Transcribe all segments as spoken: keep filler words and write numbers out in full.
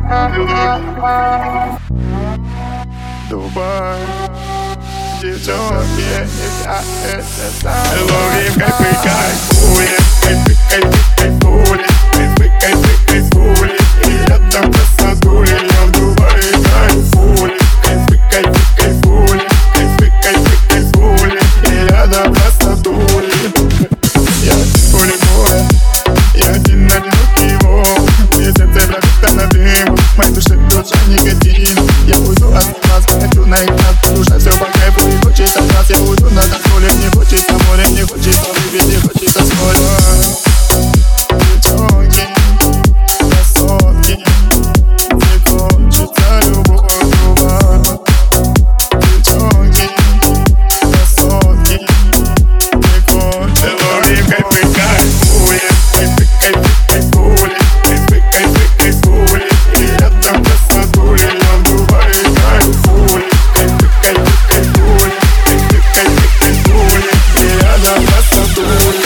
Дубай, девчонки, я это знаю. Ловим кайфы, кайфуем, кайфы, кайфы, кайфули, кайфы, кайфы, кайфули. И рядом красотули, я в Дубае кайфули, кайфы, кайфы, кайфули, кайфы, кайфы, кайфули. И рядом красотули. Я поле боя, я один одинокий волк. Мне сердце пробито на дым, в моей душе душа никотин. Я уйду от вас, хочу на экран, душа все по кайфу и хочется нас. Я уйду на танцполе, мне хочется море, мне хочется выпить, мне хочется споря. Девчонки, красотки, мне хочется любовь рвать. Девчонки, красотки, мне хочется. Ловим кайфы, кайфуем, кайфы, кайфы, кайфули, кайфы, кайфы, кайфули. И рядом красотули, я в Дубае кайфули, кайфы, кайфы, кайфули, кайфы, кайфы, кайфули. И рядом красотули.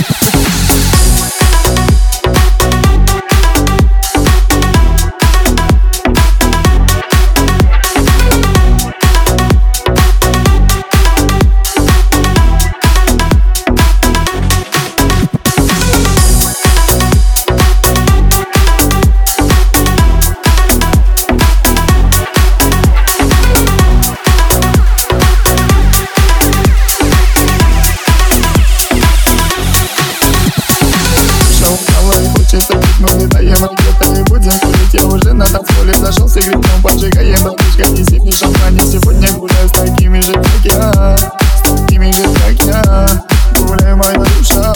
Хочется пить, но не даем, где-то не будем курить. Я уже на танцполе зашел с игроком, поджигаем бабушка, неси мне шампань. Сегодня гуляю с такими же, как я, с такими же, как я. Гуляй, моя душа.